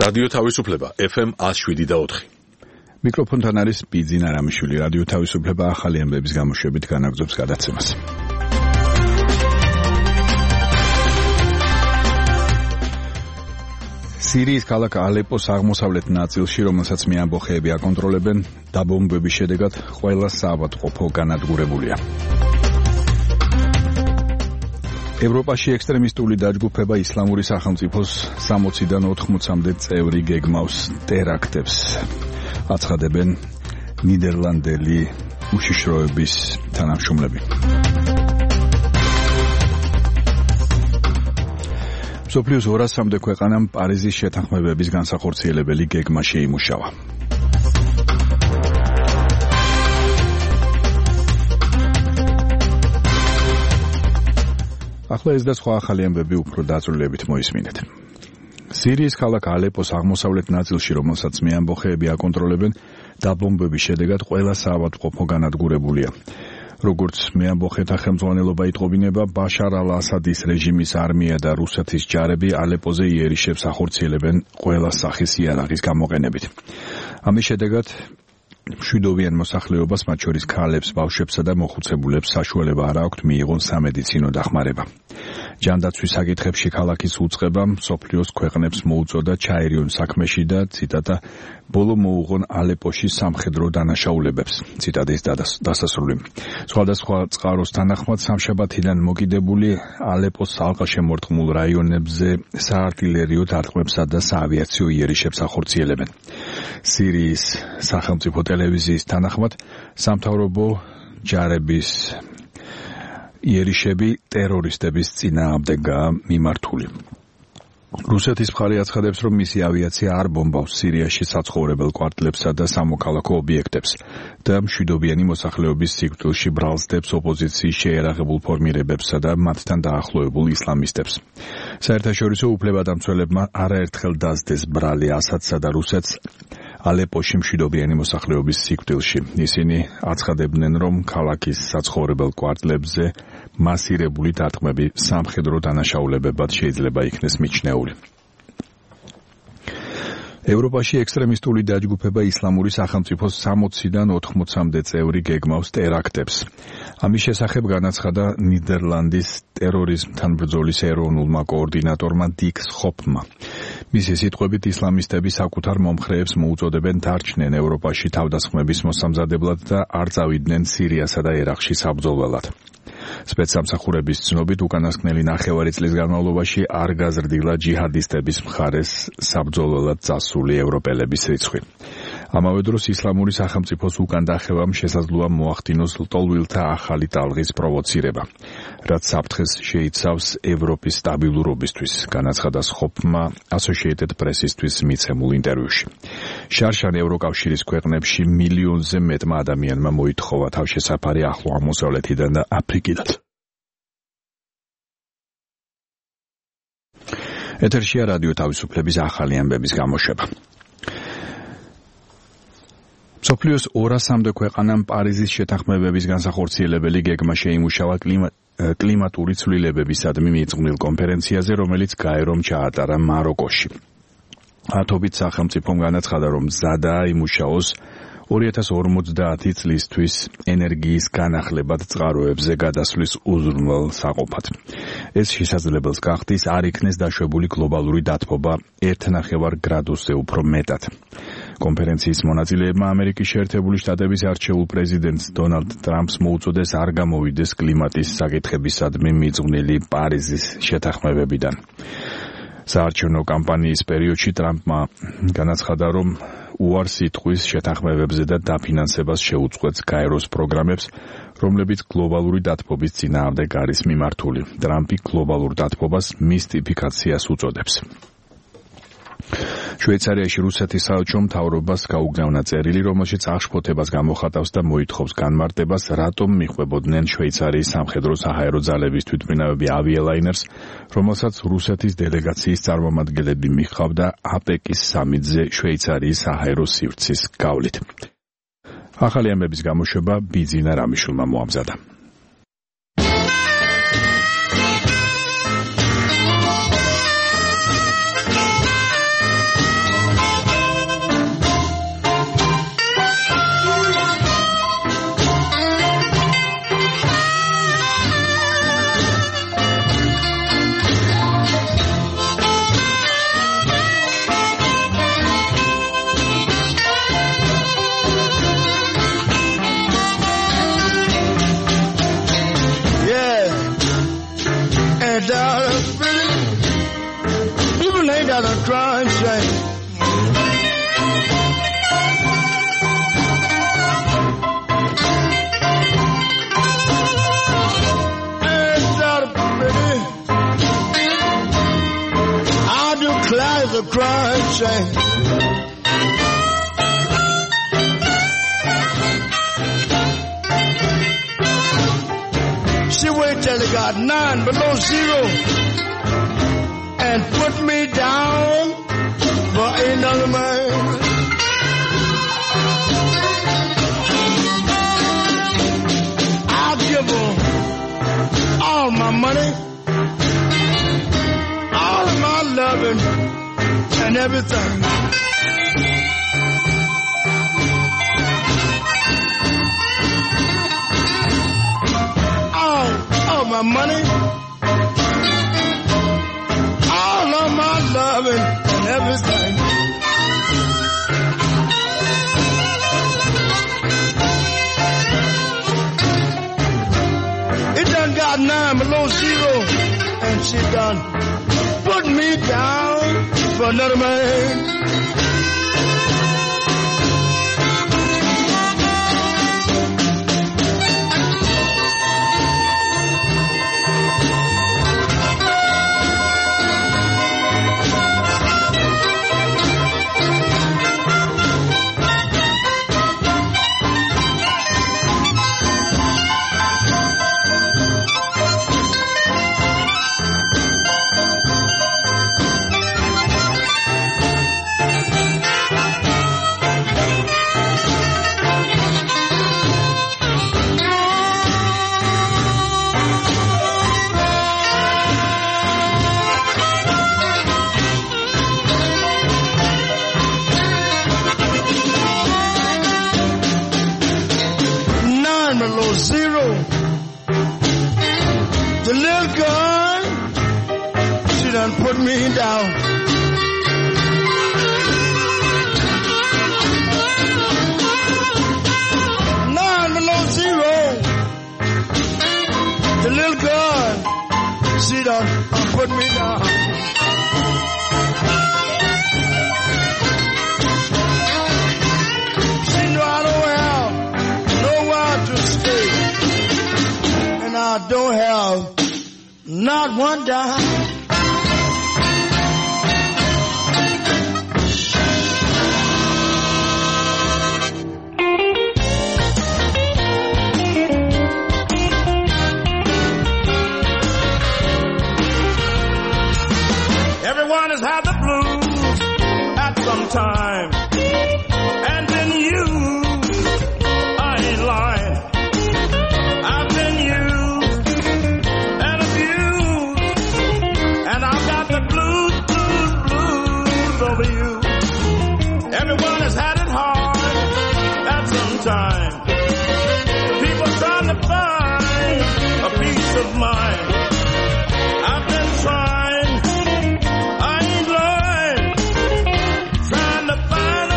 რადიო თავისუფლება FM 107.4. მიკროფონთან არის ბიძინა რამიშვილი. რადიო თავისუფლება ახალი ამბების გამოშვებით განაგრძობს გადაცემას. სირიის ქალაქ ალეპოს აღმოსავლეთ ნაწილში, რომელსაც მეამბოხეები აკონტროლებენ, დაბომბების შედეგად ყველა საავადმყოფო განადგურებულია. ევროპაში ექსტრემისტული დაჯგუფება ისლამური სახელმწიფოს 60-დან 80-მდე წევრი გეგმავს ტერაქტებს. აცხადებენ ნიდერლანდელი უშიშროების თანამშრომლები. მსოფლიოს 200-მდე ქვეყანამ პარიზის შეთანხმებების განსახორციელებელი გეგმა შეიმუშავა. ახლა ეს და სხვა ახალი ამბები უფრო დაწვრილებით მოისმინეთ. სირიის ქალაქ ალეპოს აღმოსავლეთ ნაწილში, რომელსაც მეამბოხეები აკონტროლებენ, დაბომბების შედეგად ყველა საავადმყოფო განადგურებულია. როგორც მეამბოხეთა ხელმძღვანელობა იტყობინება, ბაშარ ალ-ასადის რეჟიმის არმია და რუსეთის ჯარები ალეპოზე იერიშებს ახორციელებენ ყველა სახის იარაღის გამოყენებით. ამის შედეგად მშვიდობიან მოსახლეობას, მათ შორის ქალებს, ბავშვებსა და მოხუცებულებს საშუალება არ აქვთ მიიღონ სამედიცინო დახმარება. ჯანდაცვის საკითხებში ქალაქის უწყება მსოფლიოს ქვეყნებს მოუწოდა ჩაერიონ საქმეში და ციტატა ბოლო მოუღონ ალეპოში სამხედრო დანაშაულებებს. ციტატის დასასრული. სხვადასხვა წყაროს თანახმად სამშაბათიდან მოკიდებული ალეპოს ალყაშემორტყმულ რაიონებზე საარტილერიო დარტყმებსა და საავიაციო იერიშებს ახორციელებენ. სირიის სახელმწიფო ტელევიზიის თანახმად სამთავრობო ჯარების იერიშები ტერორისტების წინააღმდეგაა მიმართული. რუსეთის მხარე აცხადებს, რომ მისი ავიაცია არ ბომბავს სირიაში საცხოვრებელ კვარტლებსა და სამოქალაქო ობიექტებს და მშვიდობიანი მოსახლეობის სიკვდილში ბრალსდებს ოპოზიციის შეერაღებულ ფორმირებებსა და მათთან დაახლოებულ ისლამისტებს. საერთაშორისო უფლებადამცველებმა არაერთხელ დასდეს ბრალი ასადსა და რუსეთს ალეპოში მშვიდობიანი მოსახლეობის სიკვდილში. ისინი აცხადებდნენ, რომ ქალაქის საცხოვრებელ კვარტლებზე მასირებული დარტყმები სამხედრო დანაშაულებებად შეიძლება იქნეს მიჩნეული. ევროპაში ექსტრემისტული დაჯგუფება ისლამური სახელმწიფოს 60-დან 80-მდე წევრი გეგმავს ტერაქტებს. ამის შესახებ განაცხადა ნიდერლანდის ტერორიზმთან ბრძოლის ეროვნულმა კოორდინატორმა დიკ სხოპმა. მისი სიტყვებით ისლამისტები საკუთარ მომხრეებს მოუწოდებენ დარჩნენ ევროპაში თავდასხმების მოსამზადებლად და არ წავიდნენ სირიასა და ერაყში საბრძოლველად. სპეცსამსახურების ცნობით უკანასკნელი ნახევარი წლის განმავლობაში არ გაზრდილა ჯიჰადისტების მხარეს საბრძოლველად წასული ევროპელების რიცხვი. ამავე დროს ისლამური სახელმწიფოს უკან დახევამ შესაძლოა მოახდინოს ლტოლვილთა ახალი ტალღის პროვოცირება, რაც საფრთხეს შეიცავს ევროპის სტაბილურობისთვის, განაცხადა სხოპმა Associated Press-ისთვის მიცემულ ინტერვიუში. შარშან ევროკავშირის ქვეყნებში მილიონზე მეტმა ადამიანმა მოითხოვა თავშესაფარი ახლო აღმოსავლეთიდან და აფრიკიდან. ეთერშია რადიო თავისუფლების ახალი ამბების გამოშვება. მსოფლიოს 200-მდე ქვეყანამ პარიზის შეთანხმებების განსახორციელებელი გეგმა შეიმუშავა კლიმატური ცვლილებებისადმი მიძღვნილ კონფერენციაზე, რომელიც გაერომ ჩაატარა მაროკოში. ათობით სახელმწიფომ განაცხადა, რომ მზადაა იმუშაოს 2050 წლისთვის ენერგიის განახლებად წყაროებზე გადასვლის უზრუნველსაყოფად. ეს შესაძლებელს გახდის არ იქნეს დაშვებული გლობალური დათბობა 1,5 გრადუსზე უფრო მეტად. კონფერენციის მონაწილეებმა ამერიკის შეერთებული შტატების არჩეულ პრეზიდენტს დონალდ ტრამპს მოუწოდეს არ გამოვიდეს კლიმატის საკითხებისადმი მიძღვნილი პარიზის შეთანხმებებიდან. საარჩევნო კამპანიის პერიოდში ტრამპმა განაცხადა, რომ უარს იტყვის შეთანხმებებზე და დაფინანსებას შეუწყვეტს გაეროს პროგრამებს, რომლებიც გლობალური დათბობის წინააღმდეგ არის მიმართული. ტრამპი გლობალურ დათბობას მისტიფიკაციას უწოდებს. შვეიცარიაში რუსეთის საელჩო მთავრობას გაუგზავნა წერილი, რომელშიც აღშფოთებას გამოხატავს და მოითხოვს განმარტებას, რატომ მიჰყვებოდნენ შვეიცარიის სამხედრო საჰაერო ძალების თვითმფრინავები ავიალაინერს, რომელსაც რუსეთის დელეგაციის წარმომადგენლები მიჰყავდა აპეკის სამიტზე შვეიცარიის საჰაერო სივრცის გავლით. ახალი ამბების გამოშვება ბიძინა რამიშვილმა მოამზადა. crying shame. She waited till it got 9 below zero and put me down for another man. I'll give her all my money, all of my loving and everything. All my money, all of my loving and everything. It done got 9 below zero, and she done put me down for another man. Zero. The little girl, she done put me down. Nine below zero. The little girl, she done put me down. She know I don't have nowhere to stay. I don't have not one dime. Everyone has had the blues at some time, and then you, I ain't lying. I've been used and abused, and I've got the blues over you. Everyone has had it hard at some time. People trying to find a peace of mind. I've been trying, I ain't lying, trying to find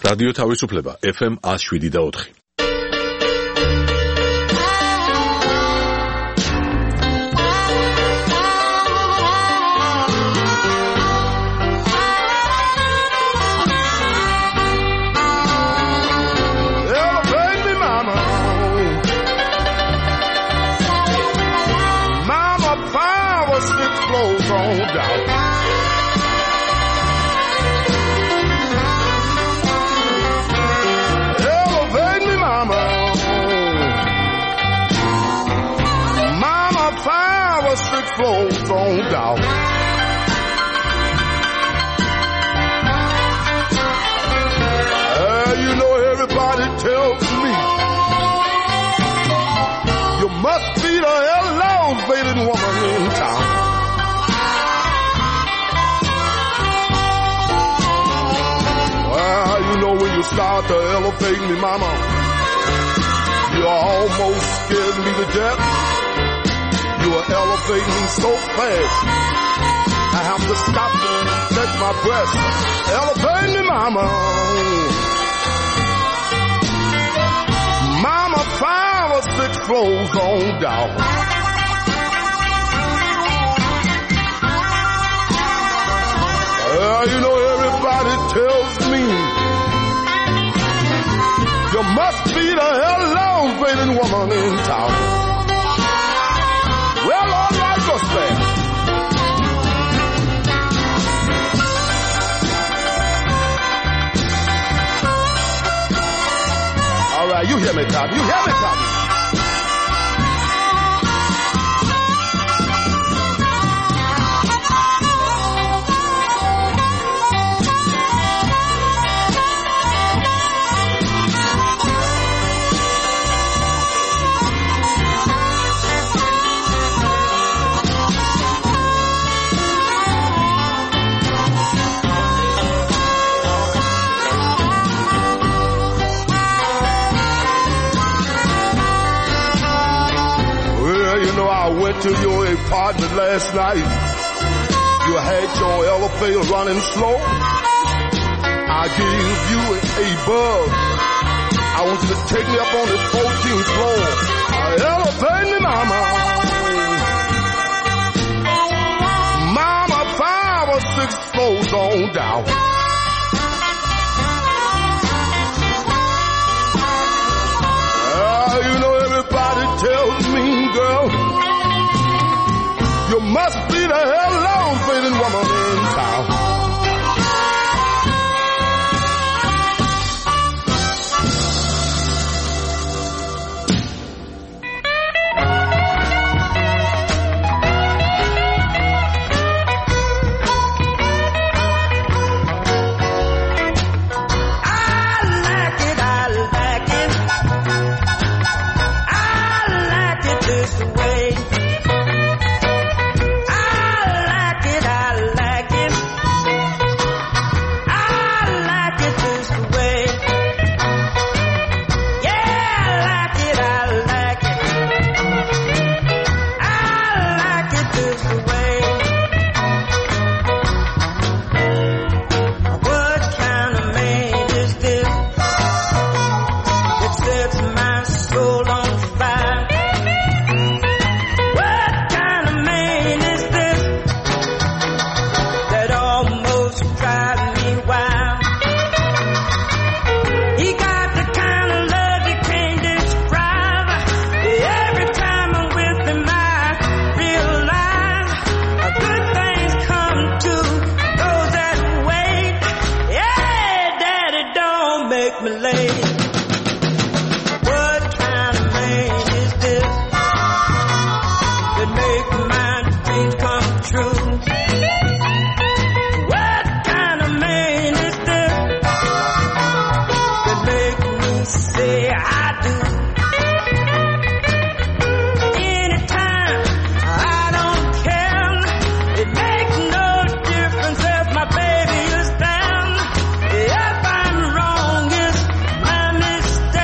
რადიო თავისუფლება FM 107.4. Flows on down. You know everybody tells me you must be the elevated woman in town. Well, you know when you start to elevate me, mama, you almost scared me to death. You are elevating so fast, I have to stop and catch my breath. Elevate me, mama. Mama, 5 or 6 floors on down. You know everybody tells me you must be the elevated woman in town. Well, all right, just there. All right, you hear me, Tommy. You hear me, Tommy. I went to your apartment last night. You had your elevator running slow. I gave you a bug. I want you to take me up on the 14th floor. Elevate me, mama. Mama, 5 or 6 floors on down. You know everybody tells me, girl, you must be the elevated woman in town.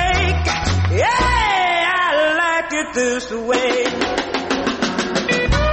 this way.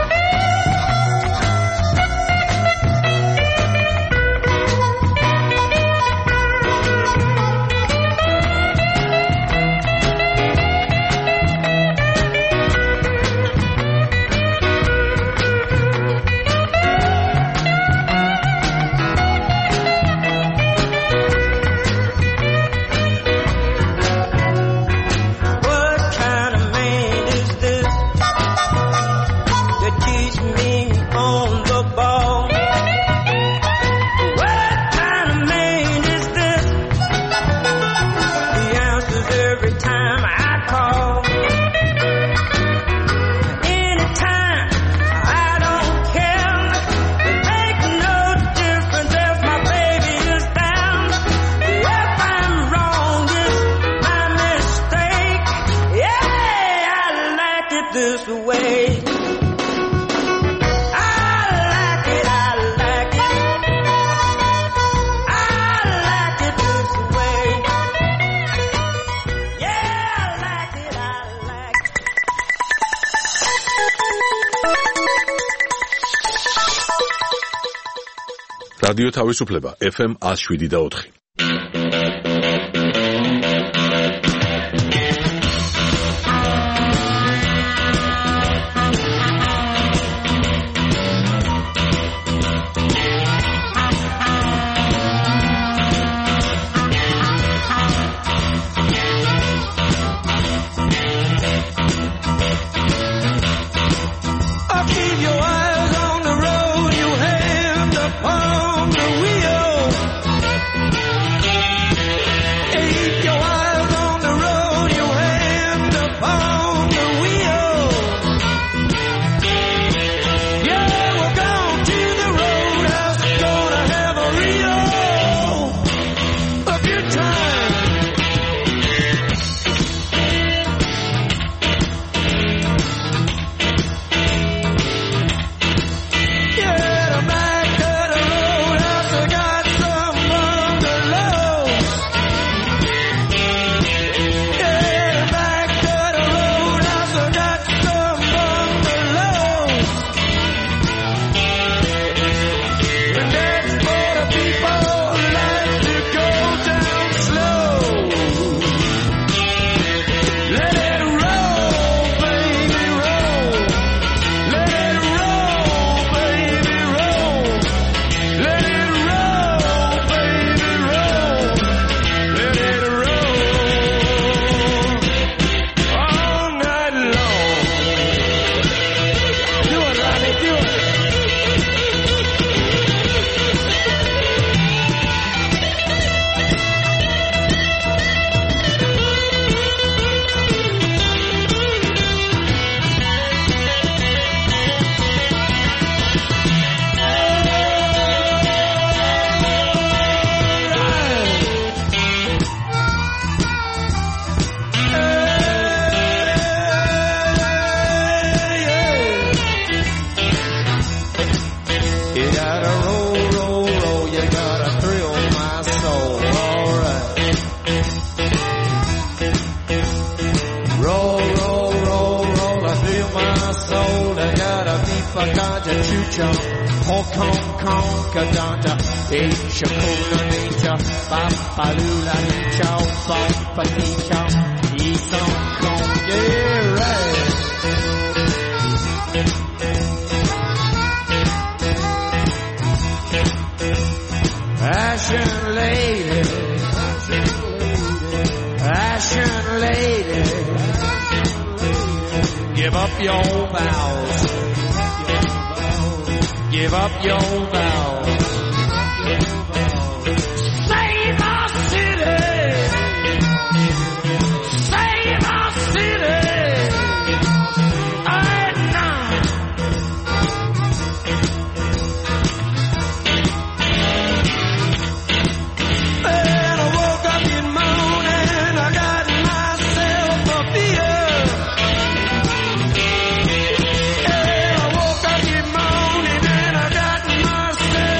way. რადიო თავისუფლება FM 107.4. Myself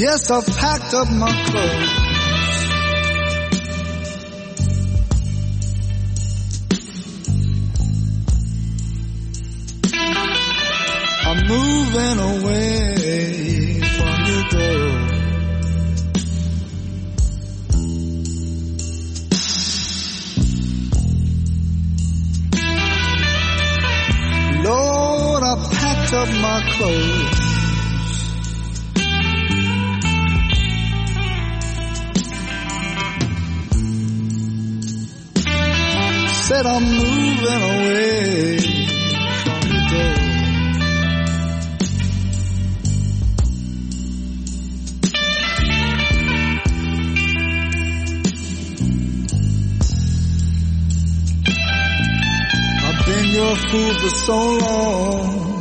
Yes, I've packed up my clothes. I'm moving away from your door. Lord, I packed up my clothes. Said I'm moving away from the door. I've been your fool for so long.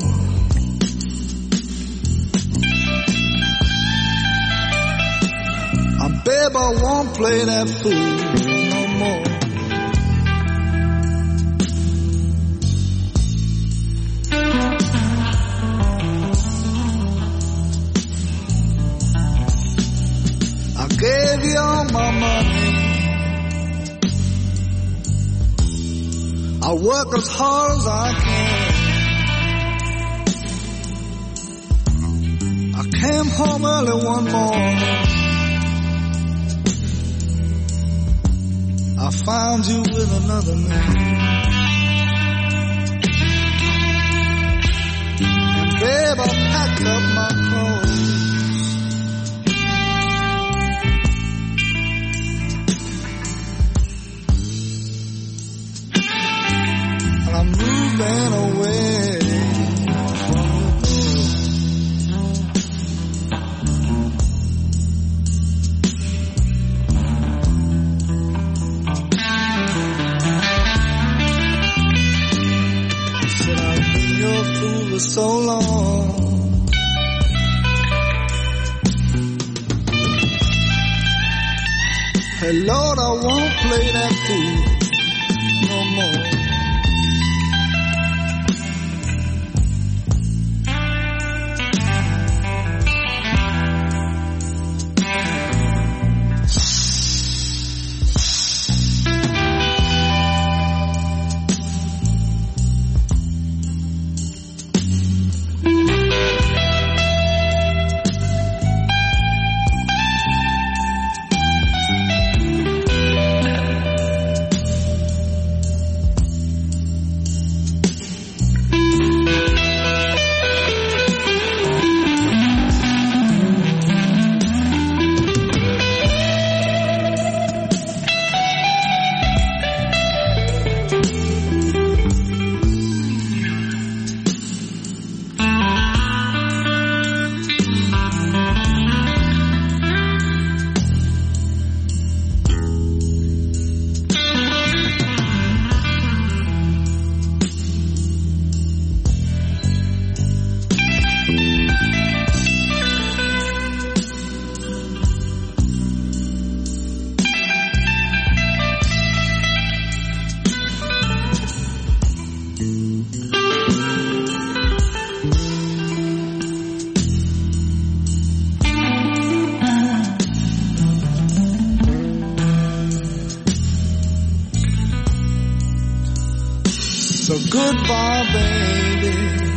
Babe, I won't play that fool no more. I gave you all my money. I work as hard as I can. I came home early one morning. I found you with another man. And babe, I packed up my clothes. And I'm moving away from so long. Hey Lord, I won't play that fool no more. So goodbye, baby.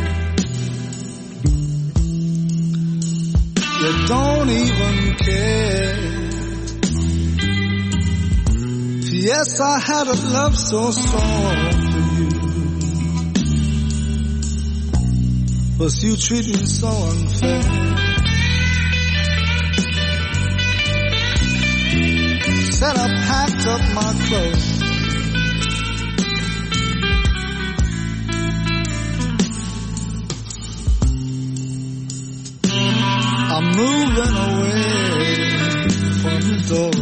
You don't even care. Yes, I had a love so strong for you, but you treat me so unfair. Said I packed up my clothes. I'm moving away from the door.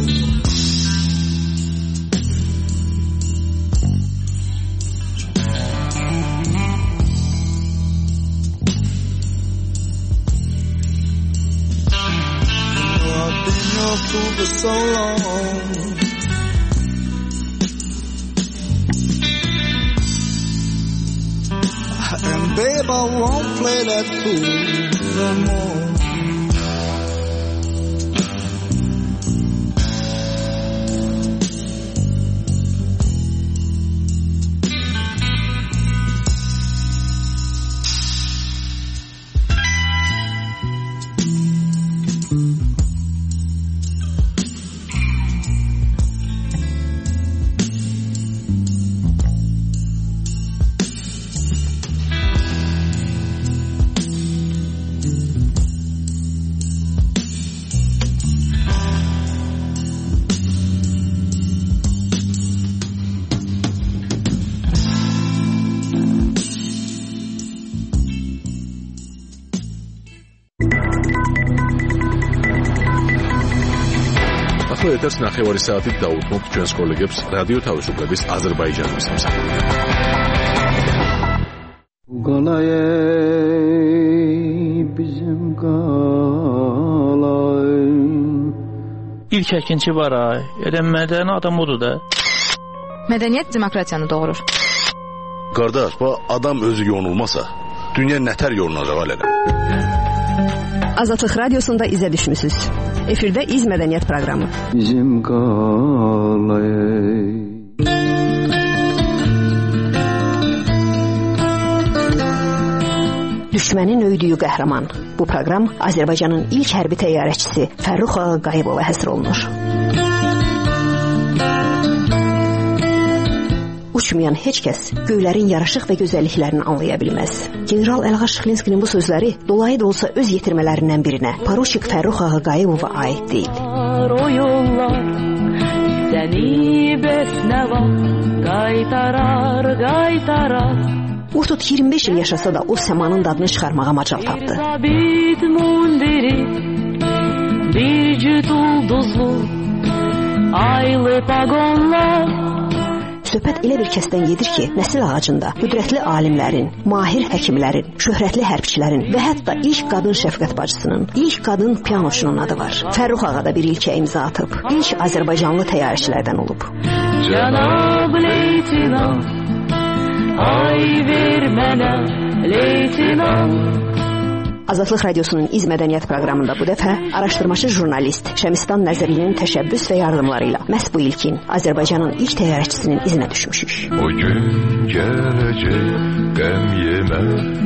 I've been your fool for so long. And babe, I won't play that fool no more. ახლა ეთერს 9 საათით დაუთმობთ ჩვენს კოლეგებს რადიო თავისუფლების აზერბაიჯანის მსახურით. İlk əkinçi var ay. Mədəni adam odur da. Mədəniyyət demokratiyanı doğurur. Qardaş, adam özü yonulmasa, dünya nətər yolunacaq alələ? Azadlıq Radiosunda izə düşmüsünüz. Efirdə İz Mədəniyyət proqramı. Bizim qalay. Düşmənin öydüyü qəhrəman. Bu proqram Azərbaycanın ilk hərbi təyyarəçisi Fərrux Ağayevova həsr olunur. Uçmayan heç kəs göylərin yaraşıq və gözəlliklərini anlaya bilməz. General Əlğar Şıxlinskinin bu sözləri dolayı da olsa öz yetirmələrindən birinə Poruçik Fərrux Ağayevova aid deyil. O yollar səni bəsnəva qaytarar. Urtut 25 il yaşasa da o səmanın dadını çıxarmağa macal tapdı. Bir cüt ulduzlu aylı pagonlar. Söhbət elə bir kəsdən gedir ki, nəsil ağacında qüdrətli alimlərin, mahir həkimlərin, şöhrətli hərbçilərin və hətta ilk qadın şəfqət bacısının, ilk qadın pianoçunun adı var. Fərrux ağa da bir ilkə imza atıb. İlk Azərbaycanlı təyyarəçilərdən olub. Cənab leytinant, ay ver mənə leytinant. Azadlıq Radiosunun İz Mədəniyyət proqramında bu dəfə araşdırmacı jurnalist Şəmistan Nəzərinin təşəbbüs və yardımlarıyla məhz bu ilkin Azərbaycanın ilk təyyarəçisinin izinə düşmüşük. O gün gələcək, qəm yemə.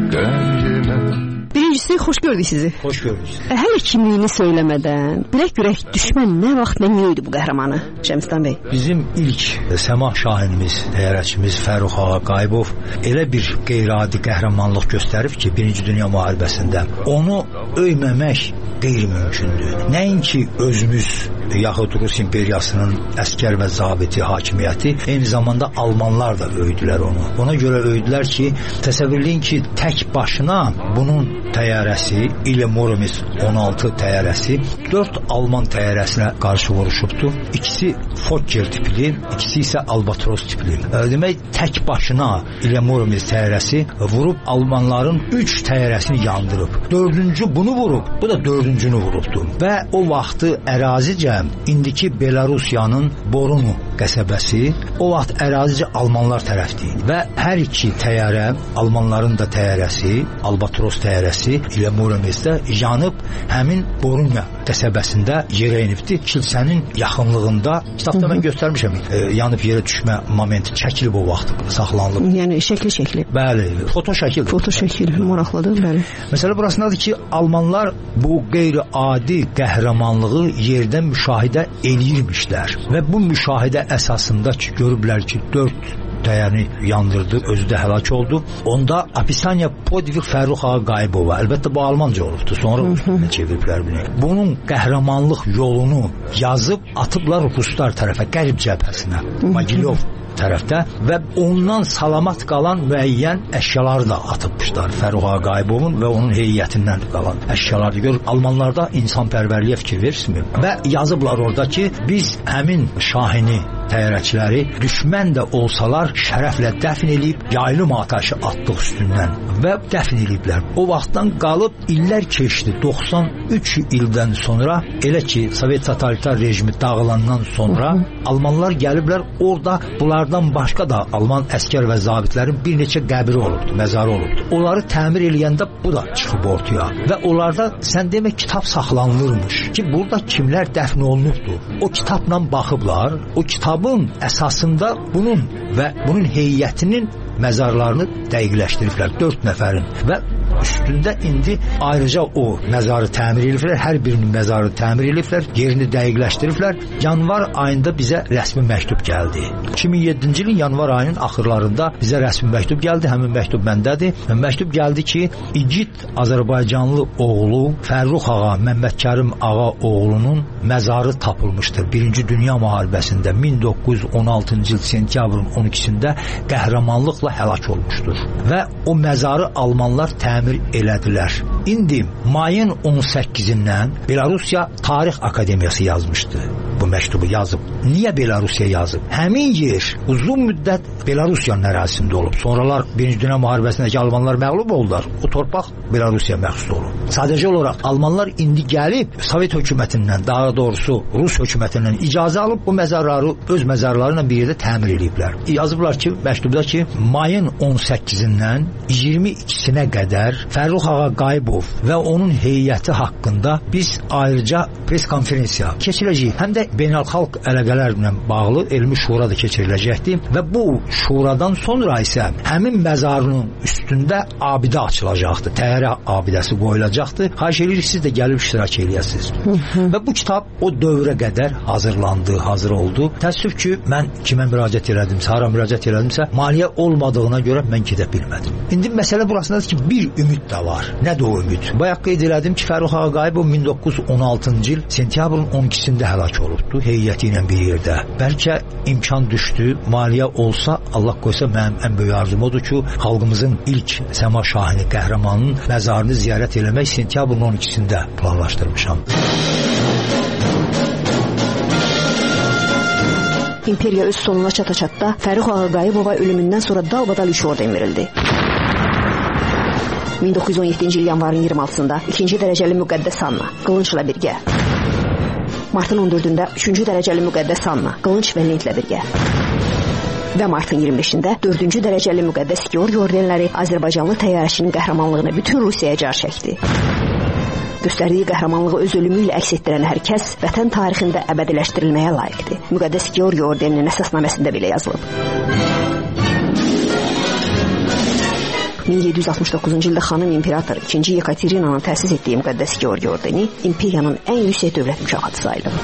Birincisi, xoş gördük sizi. Xoş gördük. Hələ kimliyini söyləmədən, bilək düşmən nə vaxt və niyə idi bu qəhrəmanı, Şəmistan bəy? Bizim ilk səmah şahinimiz, təyyarəçimiz Fərrux Ağayevov elə bir qeyri-adi qəhrəmanlıq göstərib ki, Birinci Dünya müharibəsində onu öyməmək qeyri-mümkündür. Nəinki özümüz yaxud Rus imperiyasının əskər və zabiti hakimiyyəti, eyni zamanda Almanlar da öydülər onu. Ona görə öydülər ki, təsəvvürləyin ki, tək başına bunun təyyarəsi, İle Muromets 16 təyyarəsi 4 Alman təyyarəsinə qarşı vuruşubdur. İkisi Fokker tipli, ikisi isə Albatros tipli. Demək, tək başına İle Muromets təyyarəsi vurub Almanların 3 təyyarəsini yandırıb. 4-cü bunu vurub, bu da 4-cünü vurubdur. Və o vaxtı ərazicə indiki Belarusiyanın Borunu qəsəbəsi o vaxt ərazicə Almanlar tərəfdir. Və hər iki təyyarə, Almanların da təyyarəsi, Albatros təyyarəsi ilə Murometsdə yanıb həmin Borunya qəsəbəsində yerə inibdi. Kilsənin yaxınlığında, kitabda mən göstərmişəm, yanıb yerə düşmə momenti çəkilib o vaxt, saxlanılıb. Yəni şəkli. Bəli, foto şəkil, maraqlıdır, bəli. Məsələ burasındadır ki, Almanlar bu qeyri-adi qəhrəmanlığı yerdən müşahidə eləyirmişlər və bu müşahidə əsasında ki, görüblər ki, 4 təyyarəni yandırdı, özü də həlak oldu. Onda Apisaniya Podvig Fərrux Ağayevova, əlbəttə bu Almanca olubdu, sonra çeviriblər bunu. Bunun qəhrəmanlıq yolunu yazıb atıblar Ruslar tərəfə, Qərb cəbhəsinə, Magilov tərəfdə və ondan salamat qalan müəyyən əşyaları da atıbmışlar Fərrux Ağayevovun və onun heyətindən qalan əşyaları. Gör, Almanlarda insanpərvərliyə fikir verirsinmi? Və yazıblar orada ki, biz həmin şahini təyyarəçiləri düşmən də olsalar şərəflə dəfn edib, yaylım atəşi atdıq üstündən və dəfn ediblər. O vaxtdan qalıb illər keçdi, 93 ildən sonra, elə ki, Sovet totalitar rejimi dağılandan sonra Almanlar gəliblər, orada bunlardan başqa da Alman əskər və zabitlərin bir neçə qəbri olubdu, məzarı olubdu. Onları təmir eləyəndə bu da çıxıb ortaya və onlarda sən demək kitab saxlanılırmış ki, burada kimlər dəfn olunubdu. O kitabla baxıblar, o kitabın əsasında bunun və bunun heyətinin məzarlarını dəqiqləşdiriblər, 4 nəfərin və üstündə indi ayrıca o məzarı təmir ediblər, hər birinin məzarı təmir ediblər, yerini dəqiqləşdiriblər. Yanvar ayında bizə rəsmi məktub gəldi. 2007-ci ilin yanvar ayının axırlarında bizə rəsmi məktub gəldi, həmin məktub məndədir. Məktub gəldi ki, igid Azərbaycanlı oğlu Fərrux ağa, Məmmədkərim ağa oğlunun məzarı tapılmışdır. Birinci Dünya müharibəsində 1916-cı il sentyabrın 12-sində qəhrəmanlıqla həlak olmuşdur. Və o məzarı Almanlar təmir elədilər. İndi mayın 18-dən Belarusiya Tarix Akademiyası yazmışdı. bu məktubu yazıb. Niyə Belarusiya yazıb? Həmin yer uzun müddət Belarusiyanın ərazisində olub. Sonralar Birinci Dünya müharibəsindəki almanlar məğlub oldular. O torpaq Belarusiyaya məxsus olub. Sadəcə olaraq almanlar indi gəlib Sovet hökumətindən, daha doğrusu Rus hökumətindən icazə alıb bu məzarları öz məzarları ilə bir yerdə təmir ediblər. Yazıblar ki, məktubda ki, mayın 18-dən 22-sinə qədər Fərrux ağa Qayıbov və onun heyəti haqqında biz ayrıca pres konferensiya keçirəcəyik. Həm də beynəlxalq əlaqələrlə bağlı elmi şura da keçiriləcəkdir və bu şuradan sonra isə həmin məzarının üstündə abidə açılacaqdır. Təyyarə abidəsi qoyulacaqdır. Xahiş edirik siz də gəlib iştirak eləyəsiniz. Və bu kitab o dövrə qədər hazırlandı, hazır oldu. Təəssüf ki, mən kimə müraciət elədimsə, hara müraciət elədimsə, maliyyə olmadığına görə mən gedə bilmədim. İndi məsələ burasındadır ki, bir ümid də var. Nədir o ümid? Bayaq qeyd elədim ki, Fərrux ağa Qayıbov 1916-cı il sentyabrın 12-sində həlak olubdu, heyəti ilə bir yerdə. Bəlkə imkan düşdü, maliyyə olsa, Allah qoysa mənim ən böyük arzum odur ki, xalqımızın ilk Səma Şahini qəhrəmanının məzarını ziyarət eləmək sentyabrın 12-sində planlaşdırmışam. İmperiya öz sonuna çata-çatda Fərrux ağa Qayıbova ölümündən sonra dalbadal 3 orden verildi. 1917-ci il yanvarın 26-sında 2-ci dərəcəli müqəddəs Anna, qılınçla birgə. Martın 14-də 3-cü dərəcəli müqəddəs Anna, qılınç və lentlə birgə. Və martın 25-də 4-cü dərəcəli müqəddəs Georgi ordenləri Azərbaycanlı təyyarəçinin qəhrəmanlığını bütün Rusiyaya car çəkdi. Göstərdiyi qəhrəmanlığı öz ölümü ilə əks etdirən hər kəs vətən tarixində əbədiləşdirilməyə layiqdir. Müqəddəs Georgi ordeninin əsasnaməsində belə yazılıb. 1769-cu ildə xanım imperator 2. Yekaterinanın təsis etdiyi müqəddəs Georgi ordeni imperiyanın ən yüksək dövlət mükafatı sayılır.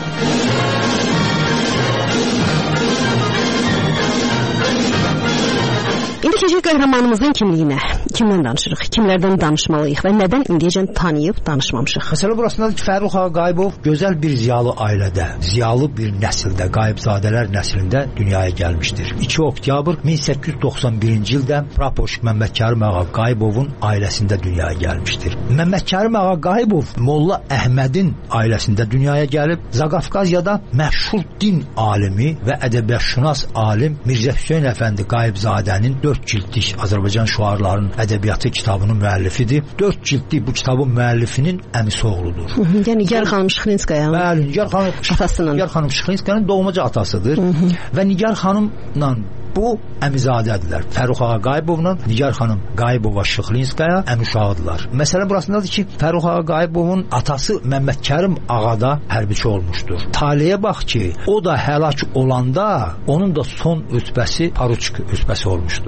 İndi keçək qəhrəmanımızın kimliyinə. Kimdən danışırıq, kimlərdən danışmalıyıq və nədən indiyəcən tanıyıb danışmamışıq? Məsələ burasındadır ki, Fərrux ağa Qayıbov gözəl bir ziyalı ailədə, ziyalı bir nəsildə, Qayıbzadələr nəslində dünyaya gəlmişdir. 2 oktyabr 1891-ci ildə Prapoşk Məmmədkərim ağa Qayıbovun ailəsində dünyaya gəlmişdir. Məmmədkərim ağa Qayıbov Molla Əhmədin ailəsində dünyaya gəlib, Zaqafqazyada məşhur din alimi və ədəbiyyatşünas alim Mirzə Hüseyn Əfəndi Qayıbzadənin 4 cildlik Azərbaycan şüarlarının ədəbiyyatı kitabının müəllifidir. 4 cildlik bu kitabın müəllifinin əmisi oğludur. Yəni Nigar xanım Şıxlinskaya. Bəli, Nigar xanım atasının. Nigar xanım Şıxlinskayanın doğmaca atasıdır. Və Nigar xanımla bu əmizadədirlər. Fərrux ağa Qayıbovla Nigar xanım Qayıbova Şıxlinskaya əmişağıdırlar. Məsələ burasındadır ki, Fərrux ağa Qayıbovun atası Məmmədkərim ağa da hərbiçi olmuşdur. Taleyə bax ki, o da həlak olanda onun da son rütbəsi poruçik rütbəsi olmuşdur.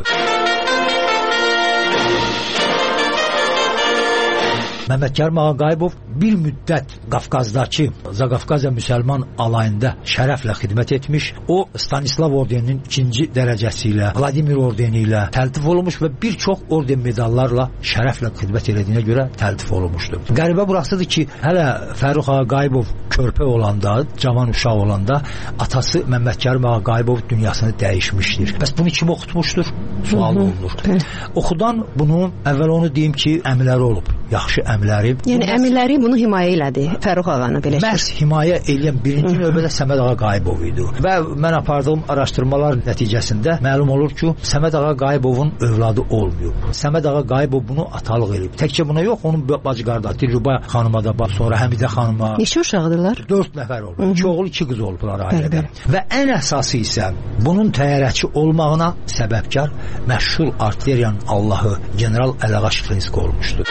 Məmmədkərim ağa Qayıbov bir müddət Qafqazdakı Zaqafqaziya müsəlman alayında şərəflə xidmət etmiş. O Stanislav ordeninin 2-ci dərəcəsi ilə, Vladimir ordeni ilə təltif olunmuş və bir çox orden medallarla şərəflə xidmət etdiyinə görə təltif olunmuşdur. Qəribə burasıdır ki, hələ Fərrux ağa Qayıbov körpə olanda, cavan uşaq olanda atası Məmmədkərim ağa Qayıbov dünyasını dəyişmişdir. Bəs bunu kim oxutmuşdur? Sual olunur. Oxudan bunu, əvvəl onu deyim ki, əmiləri olub. Yaxşı əmiləri. Yəni əmiləri bunu himayə elədi. Fərrux ağanı belə. Məhz himayə eləyən birinci növbədə Səməd ağa Qayıbov idi. Və mən apardığım araşdırmalar nəticəsində məlum olur ki, Səməd ağa Qayıbovun övladı olmayıb. Səməd ağa Qayıbov bunu atalıq eləyib. Təkcə buna yox, onun bacı qardaşı Dilruba xanıma da, sonra Həmidə xanıma. Neçə uşaqdırlar? 4 nəfər olub. 2 oğul, 2 qız olublar ailədə. Və ən əsası isə bunun təyyarəçi olmağına səbəbkar məşhur artilleriyanın Allahı general Əliağa Şıxlinski olmuşdur.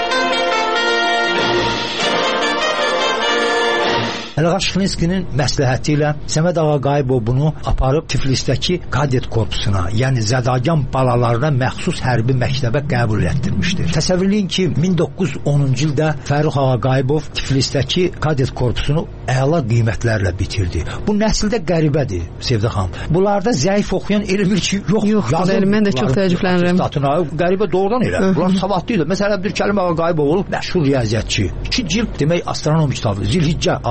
Əliağa Şıxlinskinin məsləhəti ilə Səməd ağa Qayıbov bunu aparıb Tiflisdəki kadet korpusuna, yəni zədagan balalarına məxsus hərbi məktəbə qəbul etdirmişdir. Təsəvvürləyin ki, 1910-cu ildə Fərrux ağa Qayıbov Tiflisdəki kadet korpusunu əla qiymətlərlə bitirdi. Bu nəsildə qəribədir, Sevdə xanım. Bunlarda zəif oxuyan elə bir ki, yox, mən də çox təəccüblənirəm. Qəribə doğrudan elə. Bunlar savadlı idi. Məsələn, Abdülkərim ağa Qayıbov olub məşhur riyaziyyatçı. 2 cild demək astronom kitabı, Zilhiccə adlı kitab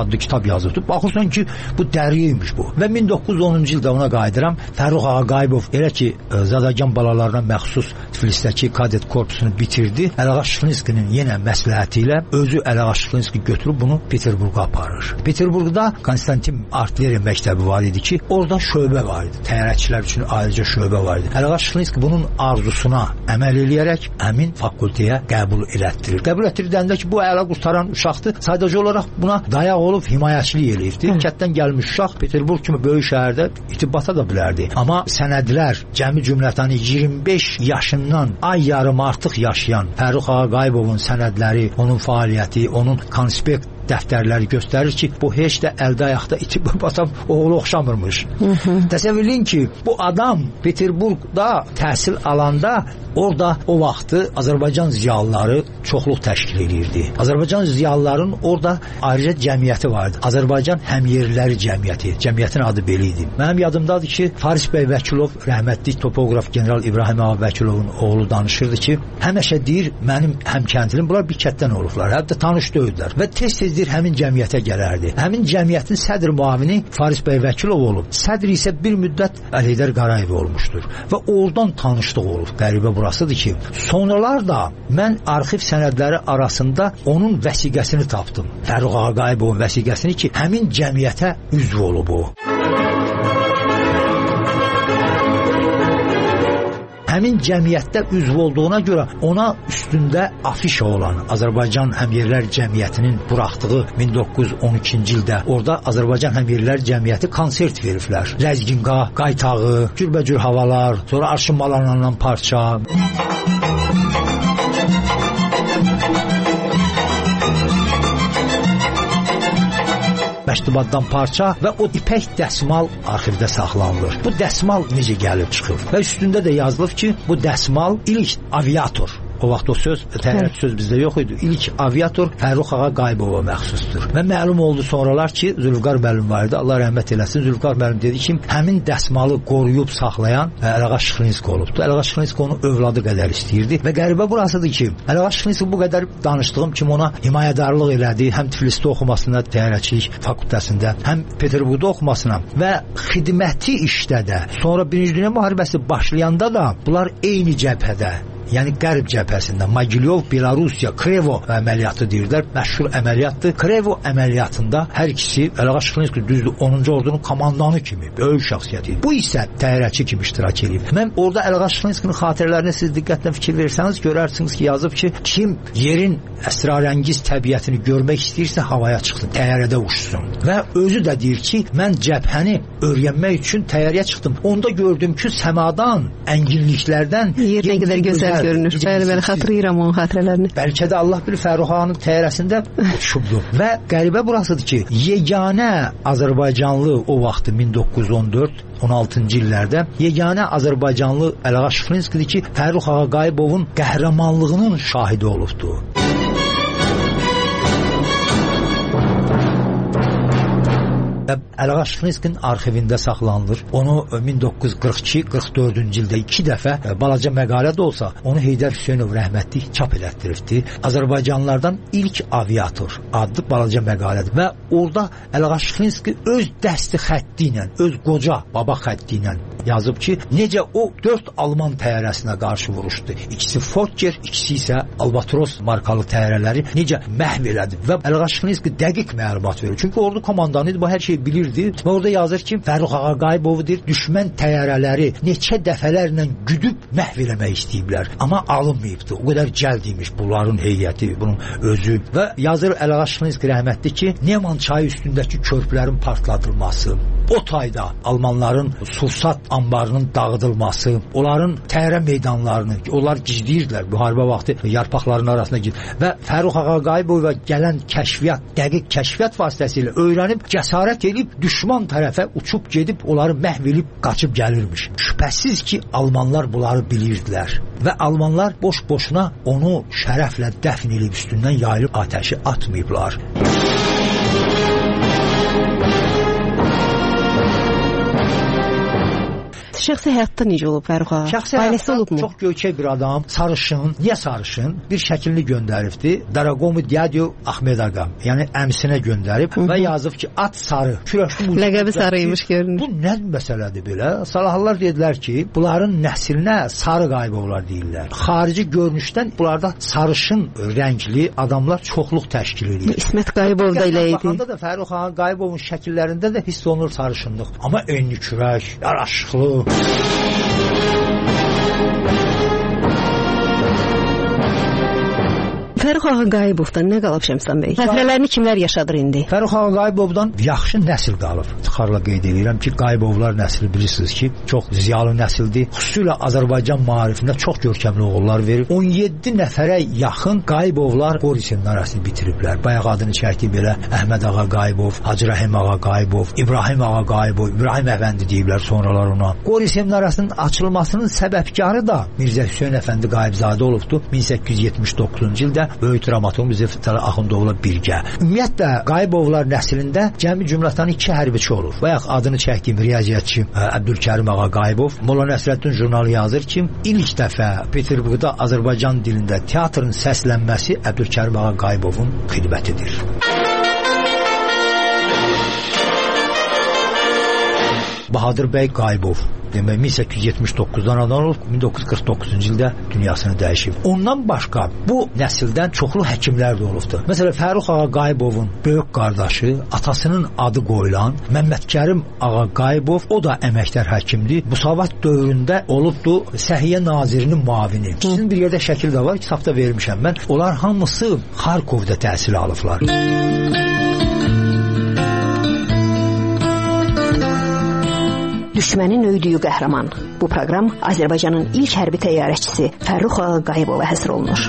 yazıbdı. Baxırsan ki, bu dəriymiş bu. Və 1910-cu ildə ona qayıdıram. Fərrux Ağaqayıbov elə ki, Zadagan balalarına məxsus Tiflisdəki kadet korpusunu bitirdi. Əliağa Şıxlinskinin yenə məsləhəti ilə özü Əliağa Şıxlinski götürüb bunu Peterburqa aparır. Peterburqda Konstantin Artilleriya məktəbi var idi ki, orada şöbə var idi. Təyyarəçilər üçün ayrıca şöbə var idi. Əliağa Şıxlinski bunun arzusuna əməl eləyərək həmin fakültəyə qəbul elətdirir. Qəbul etdirdəndə ki, bu əla qurtaran uşaqdır. Sadəcə olaraq buna dayaq olub himayəçilik eləyirdi. Kətdən gəlmiş uşaq Peterburq kimi böyük şəhərdə itib bata da bilərdi. Amma sənədlər cəmi cümlətəni 25 yaşından ay yarım artıq yaşayan Fərrux Ağaqayıbovun sənədləri, onun fəaliyyəti, onun konspekt dəftərləri göstərir ki, bu heç də əldə ayaqda itib batan oğlu oxşamırmış. Təsəvvür edin ki, bu adam Peterburqda təhsil alanda orada o vaxtı Azərbaycan ziyalıları çoxluq təşkil edirdi. Azərbaycan ziyalıların orada ayrıca cəmiyyəti vardı. Azərbaycan Həmyerliləri Cəmiyyəti. Cəmiyyətin adı belə idi. Mənim yadımdadır ki, Faris bəy Vəkilov, rəhmətli topoqraf general İbrahim ağa Vəkilovun oğlu danışırdı ki, həmişə deyir, mənim həmkəndilim bunlar bir kətdən olublar. Hətta tanış döyüdlər və tez-tezdir həmin cəmiyyətə gələrdi. Həmin cəmiyyətin sədr müavini Faris bəy Vəkilov olub. Sədr isə bir müddət Əliydər Qarayev olmuşdur və oradan tanışlıq olub. Qəribə burasıdır ki, sonralar da mən arxiv sənədləri arasında onun vəsiqəsini tapdım. Fərrux Ağaqayıbovun vəsiqəsini ki, həmin cəmiyyətə üzv olub o. Həmin cəmiyyətdə üzv olduğuna görə ona üstündə afişa olan Azərbaycan Həmyerlər Cəmiyyətinin buraxdığı 1912-ci ildə orada Azərbaycan Həmyerlər Cəmiyyəti konsert veriblər. Ləzginqa, qaytağı, cürbəcür havalar, sonra arşın malanlanan parça. Məktubaddan parça və o ipək dəsmal arxivdə saxlanılır. Bu dəsmal necə gəlib çıxıb? Və üstündə də yazılıb ki, bu dəsmal ilk aviator. O vaxt o söz, təyyarəçi söz bizdə yox idi. İlk aviator Fərrux Ağaqayıbova məxsusdur. Və məlum oldu sonralar ki, Zülfüqar müəllim var idi. Allah rəhmət eləsin. Zülfüqar müəllim dedi ki, həmin dəsmalı qoruyub saxlayan Əliağa Şıxlinski olubdu. Əliağa Şıxlinski onu övladı qədər istəyirdi və qəribə burasıdır ki, Əliağa Şıxlinski bu qədər danışdığım kimi ona himayədarlıq elədi. Həm Tiflisdə oxumasına, təyyarəçilik fakültəsində, həm Peterburqda oxumasına və xidməti işdə də. Sonra Birinci Dünya müharibəsi başlayanda da bunlar eyni cəbhədə, yəni Qərb cəbhəsində Mogilyov, Belarusiya, Krevo əməliyyatı deyirlər. Məşhur əməliyyatdır. Krevo əməliyyatında hər ikisi Əliağa Şıxlinski düzdür 10-cu ordunun komandanı kimi böyük şəxsiyyət idi. Bu isə təyyarəçi kimi iştirak edib. Mən orada Əliağa Şıxlinskinin xatirələrinə siz diqqətlə fikir versəniz görərsiniz ki, yazıb ki, kim yerin əsrarəngiz təbiətini görmək istəyirsə havaya çıxsın, təyyarədə uçsun. Və özü də deyir ki, mən cəbhəni öyrənmək üçün təyyarəyə çıxdım. Onda gördüm ki, səmadan, ənginliklərdən yer nə qədər gözəl görünür. Bəli, xatırlayıram onun xatirələrini. Bəlkə də Allah bilir Fərrux ağanın təyyarəsində uçubdu. Və qəribə burasıdır ki, yeganə Azərbaycanlı o vaxtı 1914-16-cı illərdə yeganə Azərbaycanlı Əliağa Şıxlinskidir ki, Fərrux Ağaqayıbovun qəhrəmanlığının şahidi olubdu. Əliağa Şıxlinskinin arxivində saxlanılır. Onu 1942-44-cü ildə 2 dəfə balaca məqalə də olsa, onu Heydər Hüseynov rəhmətli çap elətdiribdi. Azərbaycanlılardan ilk aviator adlı balaca məqalədir. Və orada Əliağa Şıxlinski öz dəsti xətti ilə, öz qoca baba xətti ilə yazıb ki, necə o 4 Alman təyyarəsinə qarşı vuruşdu. İkisi Fokker, ikisi isə Albatros markalı təyyarələri necə məhv elədi. Və Əliağa Şıxlinski dəqiq məlumat verir. Çünki ordu komandanı idi, bu hər şey bilirdi. Və orada yazır ki, Fərrux Ağaqayıbovudur, düşmən təyyarələri neçə dəfələrlə güdüb məhv eləmək istəyiblər. Amma alınmayıbdı. O qədər cəld imiş bunların heyəti, bunun özü. Və yazır Əliağa Şıxlinski rəhmətli ki, Neman çayı üstündəki körpülərin partladılması, o tayda Almanların sursat anbarının dağıdılması, onların təyyarə meydanlarını, onlar gizləyirdilər müharibə vaxtı yarpaqların arasına girir. Və Fərrux Ağaqayıbova gələn kəşfiyyat, dəqiq kəşfiyyat vasitəsilə öyrənib, cəsarət edib, düşman tərəfə uçub gedib, onları məhv edib, qaçıb gəlirmiş. Şübhəsiz ki, Almanlar bunları bilirdilər. Və Almanlar boş-boşuna onu şərəflə dəfn edib, üstündən yayılıb atəşi atmayıblar. Şəxsi həyatda necə olub Fərux ağa? Şəxsi həyatda çox göyçək bir adam, sarışın. Niyə sarışın? Bir şəklini göndəribdi. Daragomu Diyadyo Ahmed Ağa. Yəni əmsinə göndərib və yazıb ki, at sarı. Ləqəbi sarıymış görünür. Bu nə məsələdir belə? Salahlar dedilər ki, bunların nəslinə sarı Qayıbovlar deyirlər. Xarici görünüşdən bunlarda sarışın rəngli adamlar çoxluq təşkil edir. İsmət Qayıbov da elə idi. Baxanda da Fərux ağa Qayıbovun şəkillərində də hiss olunur sarışınlıq. Amma enli kürək, yaraşıqlı. Fərux ağa Qayıbovdan nə qalıb Şəmsdan bəy? Xatirələrini kimlər yaşadır indi? Fərux ağa Qayıbovdan yaxşı nəsil qalıb. Çıxarla qeyd edirəm ki, Qayıbovlar nəsli bilirsiniz ki, çox ziyalı nəsildir. Xüsusilə Azərbaycan maarifində çox görkəmli oğullar verir. 17 nəfərə yaxın Qayıbovlar Qori seminariyasını bitiriblər. Bayaq adını çəkdiyim belə Əhməd ağa Qayıbov, Hacı Rəhim ağa Qayıbov, İbrahim ağa Qayıbov, İbrahim əfəndi deyiblər sonralar ona. Qori seminariyasının açılmasının səbəbkarı da Mirzə Hüseyn əfəndi Qayıbzadə olubdu 1879-cu ildə. Böyük dramaturq Mirzə Fətəli Axundovla birgə. Ümumiyyətlə Qayıbovlar nəslində cəmi cümlətan 2 hərbiçi olur. Bayaq adını çəkdiyim riyaziyyatçı Əbdülkərim ağa Qayıbov Molla Nəsrəddin jurnalı yazır ki, ilk dəfə Peterburqda Azərbaycan dilində teatrın səslənməsi Əbdülkərim ağa Qayıbovun xidmətidir. Bahadır bəy Qayıbov demək 1879-dan anadan olub 1949-cu ildə dünyasını dəyişib. Ondan başqa bu nəsildən çoxlu həkimlər də olubdur. Məsələn Fərux ağa Qayıbovun böyük qardaşı, atasının adı qoyulan Məmmədkərim ağa Qayıbov, o da əməkdar həkimdir. Müsavat dövründə olubdu Səhiyyə nazirinin müavini. Sizin bir yerdə şəkil də var, kitabda vermişəm mən. Onlar hamısı Xarkovda təhsil alıblar. Düşmənin öydüyü qəhrəman. Bu proqram Azərbaycanın ilk hərbi təyyarəçisi Fərux ağa Qayıbova həsr olunur.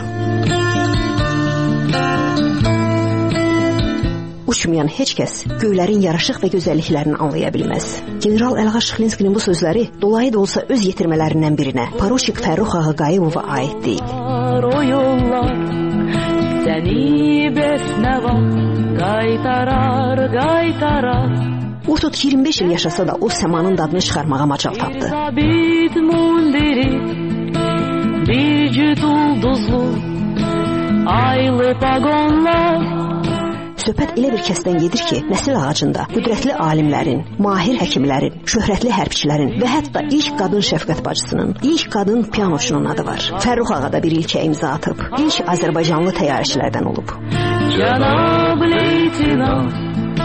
Uçmayan heç kəs göylərin yaraşıq və gözəlliklərini anlaya bilməz. General Əlğa Şıxlinskinin bu sözləri dolayı da olsa öz yetirmələrindən birinə, Poruçik Fərux ağa Qayıbova aid deyil. O yollar səni bəsnəva qaytarar. O tut 25 il yaşasa da o səmanın dadını çıxarmağa macal tapdı. Bir cüt ulduzlu aylı pagonlar. Söhbət elə bir kəsdən gedir ki, nəsil ağacında qüdrətli alimlərin, mahir həkimlərin, şöhrətli hərbçilərin və hətta ilk qadın şəfqət bacısının, ilk qadın pianoçunun adı var. Fərux ağa da bir ilkə imza atıb. İlk Azərbaycanlı təyyarəçilərdən olub. Cənab leytenant,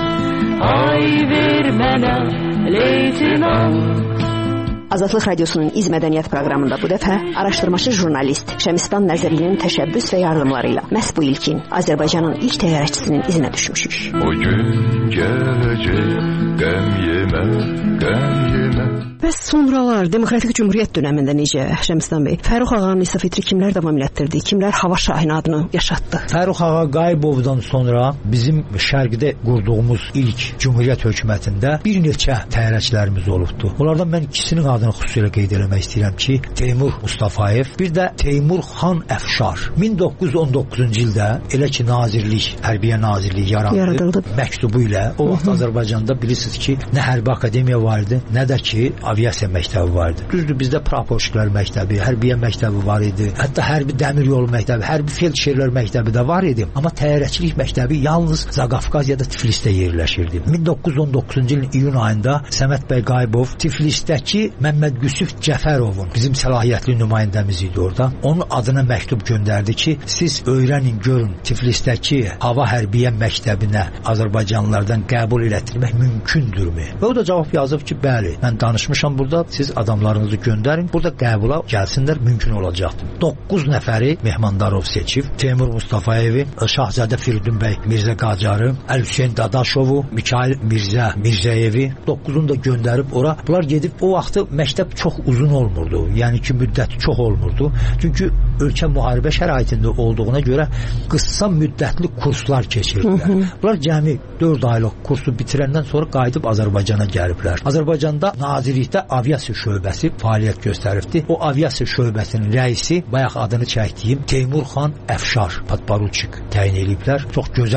ay ver mənə leytenant. Azadlıq Radiosunun İz Mədəniyyət proqramında bu dəfə araşdırmaçı jurnalist Şəmistan Nəzərlinin təşəbbüs və yardımları ilə məhz bu ilkin Azərbaycanın ilk təyyarəçisinin izinə düşmüşük. O gün gələcək, qəm yemə, qəm yemə. Bəs sonralar Demokratik Cümhuriyyət dönəmində necə Şəmistan bəy? Fərux ağanın İsa Fitri kimlər davam elətdirdi? Kimlər Hava Şahin adını yaşatdı? Fərux ağa Qayıbovdan sonra bizim şərqdə qurduğumuz ilk Cümhuriyyət hökumətində bir neçə təyyarəçilərimiz olubdu. Onlardan mən ikisinin adını xüsusilə qeyd eləmək istəyirəm ki, Teymur Mustafayev, bir də Teymur Xan Əfşar. 1919-cu ildə elə ki Nazirlik, Hərbiyə Nazirliyi yaradıldı. Məktubu ilə o vaxt Azərbaycanda bilirsiniz ki, nə hərbi akademiya var idi, nə də ki aviasiya məktəbi var idi. Düzdür, bizdə praporçilər məktəbi, hərbiyə məktəbi var idi. Hətta hərbi dəmir yolu məktəbi, hərbi feldşerlər məktəbi də var idi. Amma təyyarəçilik məktəbi yalnız Zaqafqaziyada Tiflisdə yerləşirdi. 1919-cu ilin iyun ayında Səməd bəy Qayıbov Tiflisdəki Məmməd Yusuf Cəfərovun, bizim səlahiyyətli nümayəndəmiz idi orada. Onun adına məktub göndərdi ki, siz öyrənin, görün Tiflisdəki hava hərbiyə məktəbinə Azərbaycanlılardan qəbul elətdirmək mümkündürmü? Və o da cavab yazıb ki, bəli, mən danışmışam burada, siz adamlarınızı göndərin, burada qəbula gəlsinlər, mümkün olacaqdır. 9 nəfəri Mehmandarov seçib, Teymur Mustafayevi, Şahzadə Firidun bəy Mirzə Qacarı, Əl-Hüseyn Dadaşovu, Mikail Mirzə Mirzəyevi 9-unu da göndərib ora. Bunlar gedib, o vaxtı məktəb çox uzun olmurdu, yəni ki müddəti çox olmurdu. Çünki ölkə müharibə şəraitində olduğuna görə qısa müddətli kurslar keçirdilər. Bunlar cəmi 4 aylıq kursu bitirəndən sonra qayıdıb Azərbaycana gəliblər. Azərbaycanda Nazirlikdə aviasiya şöbəsi fəaliyyət göstəribdi. O aviasiya şöbəsinin rəisi bayaq adını çəkdiyim Teymur Xan Əfşar, podporuçik təyin ediblər. Çox gözəl də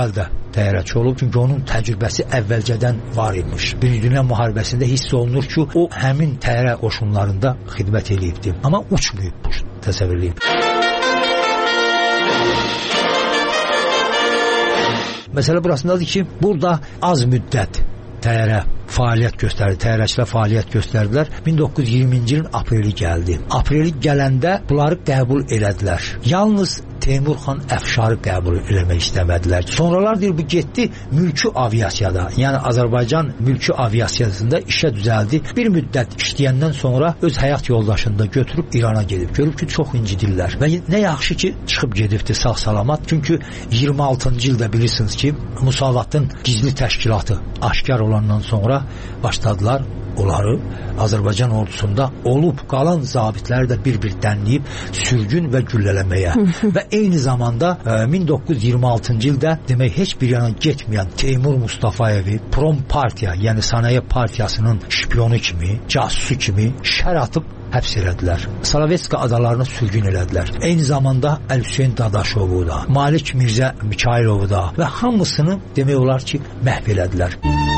təyyarəçi olub. Çünki onun təcrübəsi əvvəlcədən var imiş. Birinci Dünya müharibəsində hiss olunur ki, o həmin təyyarə qoşunlarında xidmət edibdi. Amma uçmayıb, təsəvvür edib. Məsələ burasındadır ki, burada az müddət təyyarə fəaliyyət göstərdi, təyyarəçilər fəaliyyət göstərdilər. 1920-ci ilin apreli gəldi. Apreli gələndə bunları qəbul elədilər. Yalnız Teymur xan Əfşarı qəbul eləmək istəmədilər. Sonralar deyir, bu getdi mülki aviasiyada, yəni Azərbaycan mülki aviasiyasında işə düzəldi. Bir müddət işləyəndən sonra öz həyat yoldaşını da götürüb İrana gedib. Görüb ki, çox incidirlər. Və nə yaxşı ki, çıxıb gedibdi sağ-salamat. Çünki 26-cı ildə bilirsiniz ki, Musavatın gizli təşkilatı aşkar olandan sonra başladılar onları Azərbaycan ordusunda olub qalan zabitləri də bir-bir dənləyib sürgün və güllələməyə. Və eyni zamanda 1926-cı ildə demək heç bir yana getməyən Teymur Mustafayevi Prom Partiya, yəni Sənaye Partiyasının şpionu kimi, casusu kimi şər atıb həbs elədilər. Salavetska adalarına sürgün elədilər. Eyni zamanda Əl-Hüseyn Dadaşovu da, Malik Mirzə Mikailovu da və hamısını demək olar ki, məhv elədilər.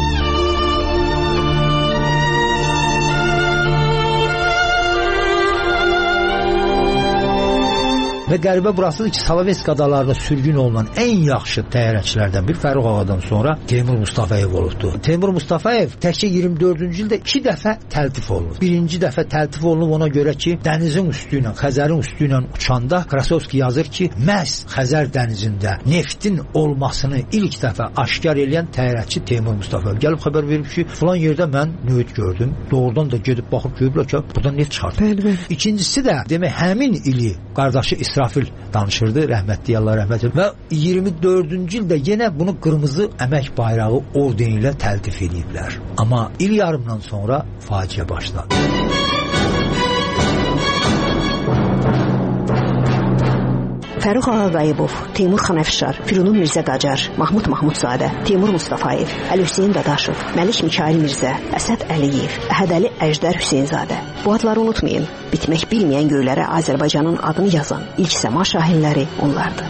Və qəribə burasıdır ki, Salavetska adalarında sürgün olunan ən yaxşı təyyarəçilərdən bir Fərrux Ağadan sonra Teymur Mustafayev olubdu. Teymur Mustafayev təkcə 24-cü ildə 2 dəfə təltif olunub. Birinci dəfə təltif olunub ona görə ki, dənizin üstü ilə, Xəzərin üstü ilə uçanda Krasovski yazır ki, məhz Xəzər dənizində neftin olmasını ilk dəfə aşkar eləyən təyyarəçi Teymur Mustafayev gəlib xəbər verib ki, filan yerdə mən nüvit gördüm. Doğrudan da gedib baxıb görüblər ki, buradan neft çıxardı. İkincisi də demək həmin ili qardaşı İsrafil danışırdı, rəhmətli Allah rəhmət etsin. Və 24-cü ildə yenə bunu qırmızı əmək bayrağı ordeni ilə təltif ediblər. Amma il yarımdan sonra faciə başladı. Fərrux Ağa Qayıbov, Teymur xan Əfşar, Firunun Mirzə Qacar, Mahmud Mahmudzadə, Teymur Mustafayev, Əl-Hüseyn Dadaşov, Məlik Mikail Mirzə, Əsəd Əliyev, Əhədəli Əjdər Hüseynzadə. Bu adları unutmayın. Bitmək bilməyən göylərə Azərbaycanın adını yazan ilk səma şahinləri onlardır.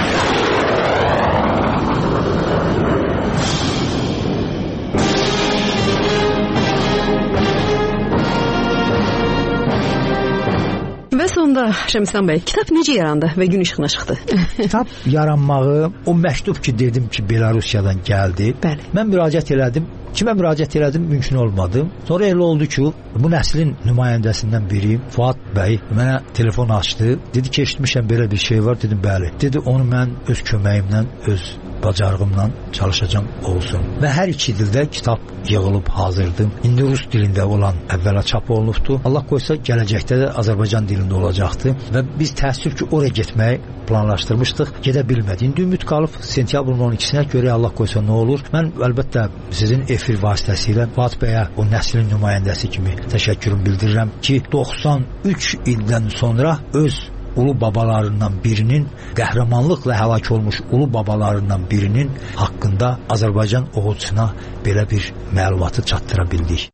Və sonda Şəmslan bəy, kitab necə yarandı və gün işığına çıxdı? Kitab yaranmağı, o məktub ki, dedim ki, Belarusiyadan gəldi. Bəli. Mən müraciət elədim. Kimə müraciət elədim, mümkün olmadı. Sonra elə oldu ki, bu nəslin nümayəndəsindən biri, Fuad bəy, mənə telefon açdı. Dedi ki, eşitmişəm belə bir şey var. Dedim, bəli. Dedi, onu mən öz köməyimlə, öz bacarığımla çalışacağım olsun. Və hər iki dildə kitab yığılıb hazırdım. İndi rus dilində olan əvvəla çap olunubdu. Allah qoysa gələcəkdə də Azərbaycan dilində olacaqdı. Və biz təəssüf ki, oraya getməyi planlaşdırmışdıq. Gedə bilmədik. İndi ümid qalıb sentyabrın 12-sinə görə Allah qoysa nə olur. Mən əlbəttə sizin efir vasitəsilə Fuad bəyə o nəslin nümayəndəsi kimi təşəkkürümü bildirirəm ki, 93 ildən sonra öz ulu babalarından birinin, qəhrəmanlıqla həlak olmuş ulu babalarından birinin haqqında Azərbaycan oğulçuna belə bir məlumatı çatdıra bildik.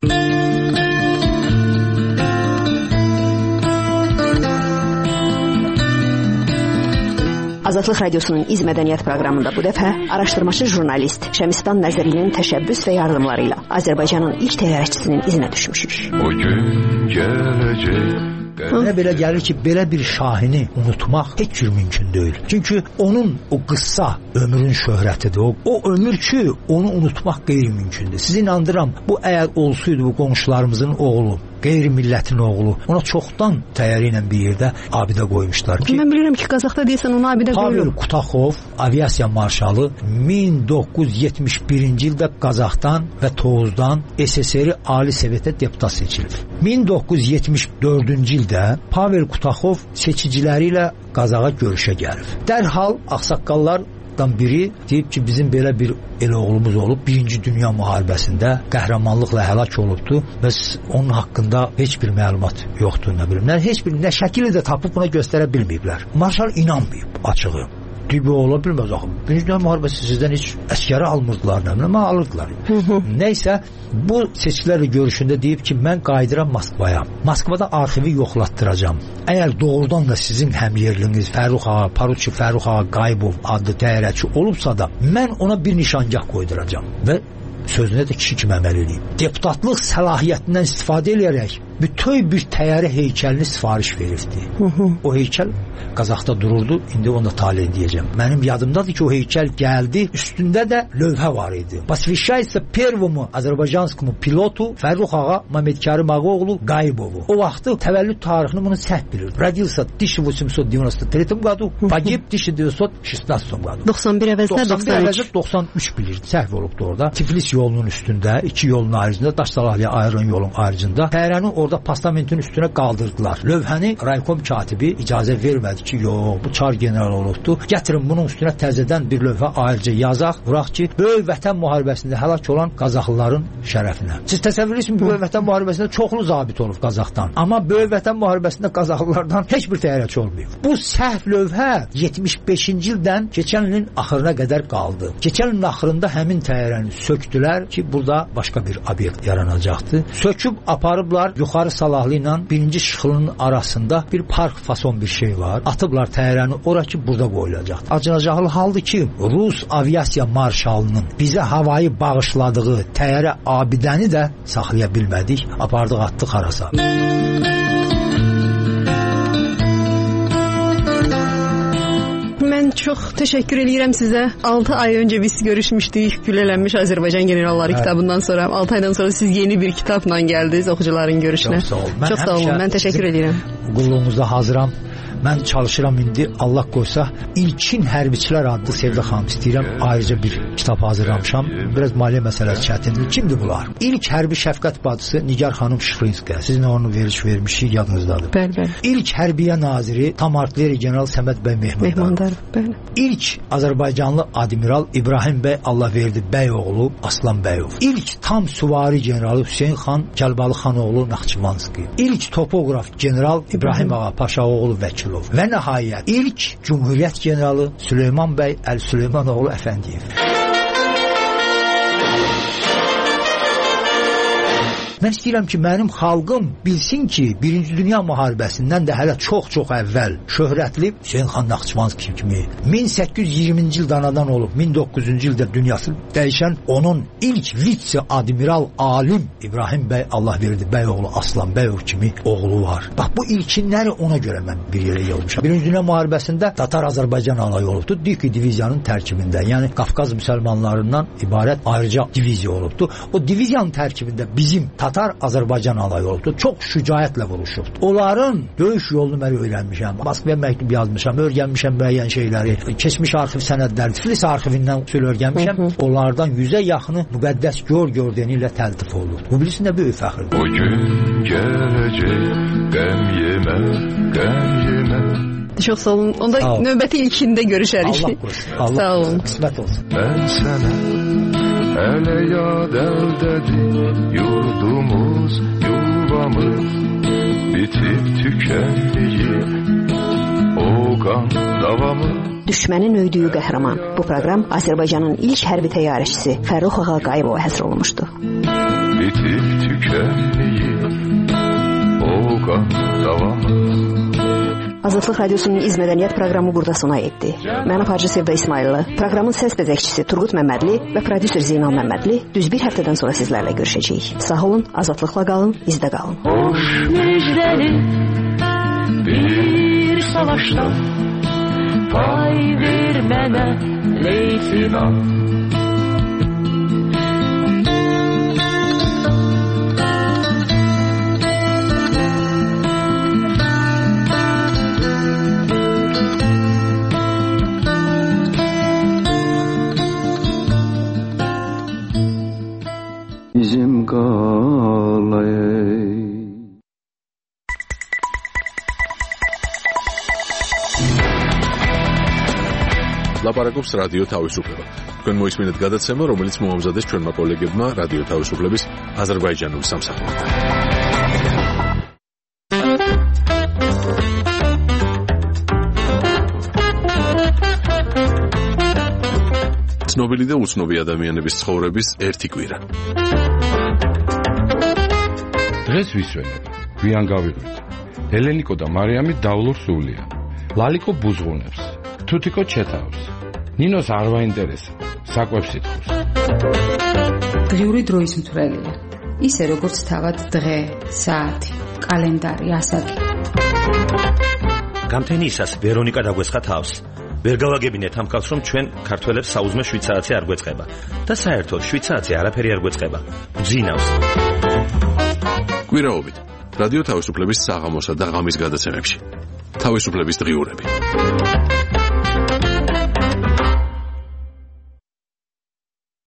Azadlıq Radiosunun İz Mədəniyyət proqramında bu dəfə araşdırmacı jurnalist Şəmistan Nəzərinin təşəbbüs və yardımları ilə Azərbaycanın ilk təyyarəçisinin izinə düşmüşük. O gün gələcək. Mənə belə gəlir ki, belə bir şahini unutmaq heç cür mümkün deyil. Çünki onun o qıssa ömrün şöhrətidir. O ömür ki, onu unutmaq qeyri-mümkündür. Sizi inandıram, bu əgər olsaydı bu qonşularımızın oğlu, qeyri-millətin oğlu, ona çoxdan təyyarə ilə bir yerdə abidə qoymuşlar ki, mən bilirəm ki, Qazaxda deyəsən onu abidə qoyulur. Pavel Kutaxov, aviasiya marşalı 1971-ci ildə Qazaxdan və Tovuzdan SSR Ali Sovetə deputat seçilib. 1974-cü ildə Pavel Kutaxov seçiciləri ilə Qazaxa görüşə gəlib. Dərhal ağsaqqallardan biri deyib ki, bizim belə bir elə oğlumuz olub, 1-ci Dünya müharibəsində qəhrəmanlıqla həlak olubdu və onun haqqında heç bir məlumat yoxdur, nə bilim. Heç bir nə şəkili də tapıb buna göstərə bilməyiblər. Marşal inanmayıb açığı. Dibi ola bilməz axı. Birinci Dünya müharibəsi sizdən heç əskəri almırdılar, nə alırdılar. Nəysə, bu seçkilərlə görüşündə deyib ki, mən qayıdıram Moskvaya. Moskvada arxivi yoxlatdıracam. Əgər doğrudan da sizin həmyerliniz Fərrux ağa, Paruçi Fərrux ağa Qayıbov adlı təyyarəçi olubsa da, mən ona bir nişangah qoyduracam və sözünə də kişi kimi əməl edeyim. Deputatlıq səlahiyyətindən istifadə edərək bütöv bir təyyarə heykəlini sifariş verirdi. O heykəl Qazaxda dururdu. İndi onu da talih edəcəm. Mənim yadımdadır ki, o heykəl gəldi. Üstündə də lövhə var idi. Посвящается первому азербайджанскому пилоту Fərrux ağa Məmmədkərim Ağaoğlu Qayıbovu. O vaxtı təvəllüd tarixini bunu səhv bilir. Родился в 1893 году, погиб в 1916 году. 91 əvəzlə 93 bilir. Səhv olubdu orada. Tiflis yolunun üstündə, iki yolun ayrıcında, Daşsalahlıya ayrılan yolun ayrıcında təyyarəni orada postamentin üstünə qaldırdılar. Lövhəni raykom katibi icazə vermədi ki, yox, bu çar general olubdu. Gətirin bunun üstünə təzədən bir lövhə ayrıca yazaq, vuraq ki, böyük vətən müharibəsində həlak olan Qazaxlıların şərəfinə. Siz təsəvvür edirsiniz, böyük vətən müharibəsində çoxlu zabit olub Qazaxdan. Amma böyük vətən müharibəsində Qazaxlılardan heç bir təyyarəçi olmayıb. Bu səhv lövhə 75-ci ildən keçən ilin axırına qədər qaldı. Keçən ilin axırında həmin təyyarəni sökdülər ki, burada başqa bir obyekt yaranacaqdı. Söküb aparıblar yuxarı Salahlı ilə birinci Şıxılının arasında bir park fason bir şey var. Atıblar təyyarəni ora ki, burada qoyulacaq. Acınacaqlı haldır ki, Rus aviasiya marşalının bizə havayı bağışladığı təyyarə abidəni də saxlaya bilmədik. Apardıq, atdıq harasa. Mən çox təşəkkür edirəm sizə. 6 ay öncə biz görüşmüşdük. Güllələnmiş Azərbaycan generalları kitabından sonra. 6 aydan sonra siz yeni bir kitabla gəldiniz oxucuların görüşünə. Çox sağ olun. Çox sağ olun. Mən təşəkkür edirəm. Qulluğunuzda hazıram. Mən çalışıram indi, Allah qoysa, İlkin Hərbiçilər adlı Sevda xanım istəyirəm, ayrıca bir kitab hazırlamışam. Biraz maliyyə məsələsi çətindir. Kimdir bunlar? İlk hərbi şəfqət bacısı Nigar xanım Şıxlinskaya. Siz nə onu vermişik, yadınızdadır. Bəli. İlk hərbiyə naziri tam artilleri general Səməd bəy Mehmandarov. Bəli. İlk Azərbaycanlı admiral İbrahim bəy Allahverdi bəyoğlu Aslanbəyov. İlk tam süvari generalı Hüseyn xan Kəlbalı xanoğlu Naxçıvanski. İlk topoqraf general İbrahim ağa Paşaoğlu Vəkilov. Və nəhayət ilk Cumhuriyyət generalı Süleyman bəy Əl-Süleymanoğlu Əfəndiyev. Mən istəyirəm ki, mənim xalqım bilsin ki, Birinci Dünya müharibəsindən də hələ çox-çox əvvəl şöhrətli Hüseyn xan Naxçıvanski kimi 1820-ci ildə anadan olub, 1900-cü ildə dünyası dəyişən onun ilk vitse-admiral alim İbrahim bəy Allahverdi bəyoğlu Aslanbəyov kimi oğlu var. Bax, bu ilkinləri ona görə mən bir yerə yığılmışam. Birinci Dünya müharibəsində Tatar Azərbaycan alayı olubdu. Diki diviziyanın tərkibində, yəni Qafqaz müsəlmanlarından ibarət ayrıca diviziya olubdu. O diviziyanın tərkibində bizim Tatar Azərbaycan alayı olubdu. Çox şücaətlə vuruşubdu. Onların döyüş yolunu mən öyrənmişəm. Moskvaya məktub yazmışam, öyrənmişəm müəyyən şeyləri. Keçmiş arxiv sənədləri, Tiflis arxivindən usul öyrənmişəm. Onlardan 100-ə yaxını müqəddəs gördeni ilə təltif olunur. Bu bilirsiniz nə böyük fəxrdir. O gün gələcək, qəm yemə, qəm yemə. Çox sağ olun. Onda növbəti ilkində görüşərik. Allah qorusun. Sağ olun. Qismət olsun. Mən sənə hələ yad əldədir, yurdumuz, yuvamız bitib tükənməyib, o qan davamız. Düşmənin öydüyü qəhrəman. Bu proqram Azərbaycanın ilk hərbi təyyarəçisi Fərrux ağa Qayıbova həsr olunmuşdu. Bitib tükənməyib, o qan davamız. Azadlıq Radiosunun İzmədəniyyət proqramı burada sona etdi. Mən aparıcı Sevda İsmayıllı, proqramın səs bəzəkçisi Turqut Məmmədli və prodüser Zeynal Məmmədli düz bir həftədən sonra sizlərlə görüşəcəyik. Sağ olun, azadlıqla qalın, bizdə qalın. Hoş müjdeli bir savaşta pay ver mənə leytinat. Bizim qalay. ლაპარაკობს რადიო თავისუფლება. თქვენ მოისმინეთ გადაცემა, რომელიც მოამზადეს ჩვენმა კოლეგებმა რადიო თავისუფლების აზერბაიჯანული სამსახურიდან. ცნობილი და უცნობი ადამიანების ცხოვრების ერთი კვირა. დღეს ვისვენებ, გვიან გავიღვით. ელენიკო და მარიამი დავლურ სულია. ლალიკო ბუზღუნებს, თუთიკო ჩეთავს. ნინოს არ ვაინტერესა, საკვებს ითხოვს. დღიური დროის მთვრელია. ისე როგორც თავად დღე, საათი, კალენდარი, ასაკი. გამთენიისას ვერონიკა დაგვესხა თავს. ვერ გავაგებინეთ ამ კაცს, რომ ჩვენ ქართველებს საუზმე 7 საათი არ გვეწყება და საერთოდ 7 საათი არაფერი არ გვეწყება. გძინავს. კვირაობით რადიო თავისუფლების საღამოსა და ღამის გადაცემებში. თავისუფლების დღიურები.